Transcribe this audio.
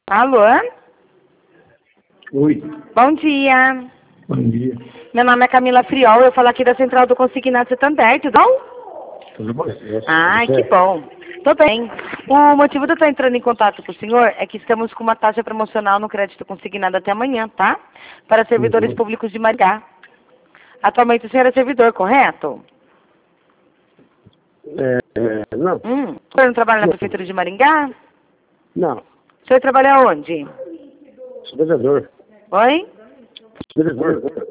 Alô? Oi. Bom dia. Bom dia. Meu nome é Camila Friol, eu falo aqui da Central do Consignado Santander, tudo bom? Tudo bom? Ai, que bom. Tô bem. O motivo de eu estar entrando em contato com o senhor é que estamos com uma taxa promocional no crédito consignado até amanhã, tá? Para servidores públicos de Maringá. Atualmente o senhor é servidor, correto? Não. O senhor não trabalha na Prefeitura de Maringá? Não. O senhor trabalha onde? Sou vereador. Oi? Vereador.